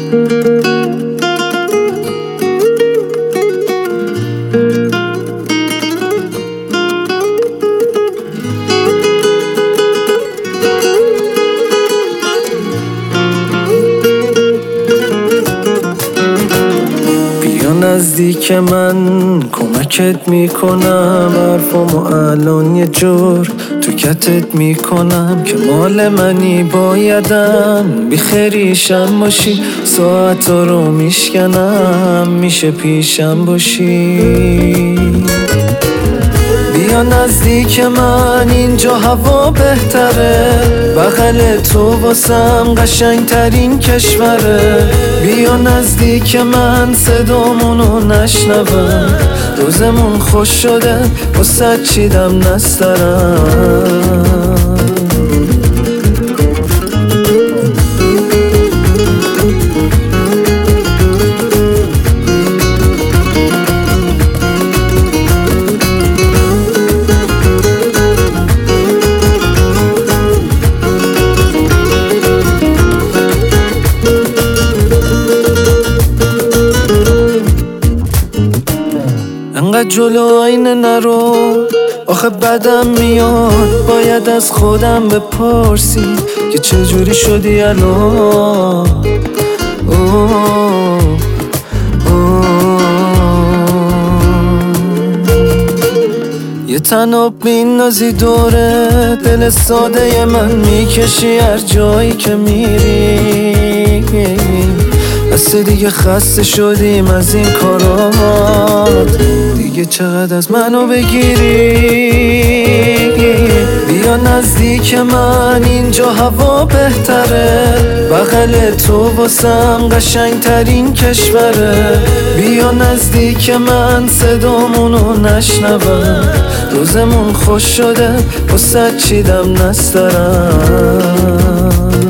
نزدیک من کمکت میکنم، حرفامو الان یه جور تو کتت میکنم که مال منی، بایدم بیخریشم باشی، ساعتا رو میشکنم میشه پیشم باشی. بیا نزدیک من اینجا هوا بهتره، بغل تو واسم قشنگ ترین کشوره. بیا نزدیک من صدامونو نشنوم، روزمون خوش شده واسه چیدم نسترم. انقدر جلو آینه نرو، آخه بدم میاد، باید از خودم بپرسی که چجوری شدی الان. یه تناب میندازی دوره دل ساده من، میکشی هر جایی که میری. بس دیگه خسته شدیم از این کارات، دیگه چقدر از منو بگیری. بیا نزدیک من اینجا هوا بهتره، بغل تو واسم قشنگ ترین کشوره. بیا نزدیک من صدامونو نشنوم، روزمون خوش شده واسه چیدم نسترم.